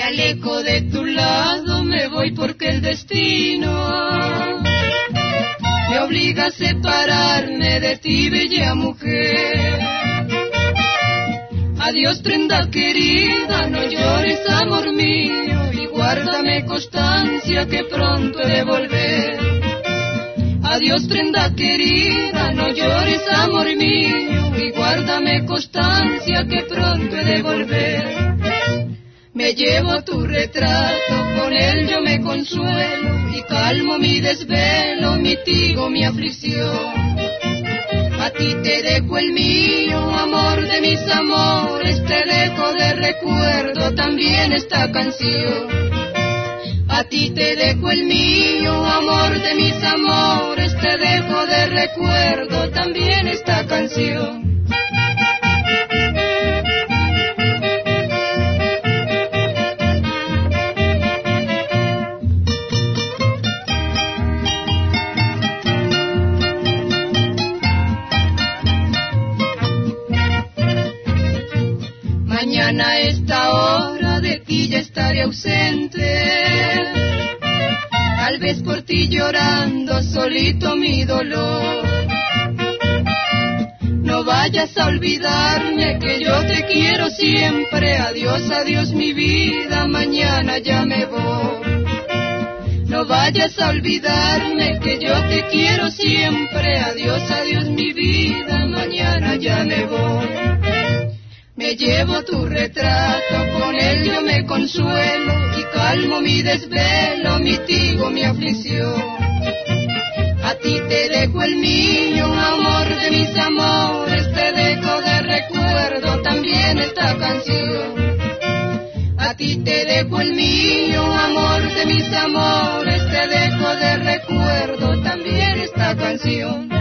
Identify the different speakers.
Speaker 1: alejo de tu lado, me voy porque el destino me obliga a separarme de ti, bella mujer. Adiós, prenda querida, no llores, amor mío, y guárdame constancia que pronto he de volver. Adiós, prenda querida, no llores, amor mío, y guárdame constancia que pronto he de volver. Me llevo tu retrato, con él yo me consuelo, y calmo mi desvelo, mitigo mi aflicción. A ti te dejo el mío, amor de mis amores, te dejo de recuerdo también esta canción. A ti te dejo el mío, amor de mis amores, te dejo de recuerdo también esta canción. Mañana a esta hora de ti ya estaré ausente, tal vez por ti llorando solito mi dolor. No vayas a olvidarme que yo te quiero siempre, adiós, adiós mi vida, mañana ya me voy. No vayas a olvidarme que yo te quiero siempre, adiós, adiós mi vida, mañana ya me voy. Me llevo tu retrato, con él yo me consuelo, y calmo mi desvelo, mitigo mi aflicción. A ti te dejo el mío, amor de mis amores, te dejo de recuerdo también esta canción. A ti te dejo el mío, amor de mis amores, te dejo de recuerdo también esta canción.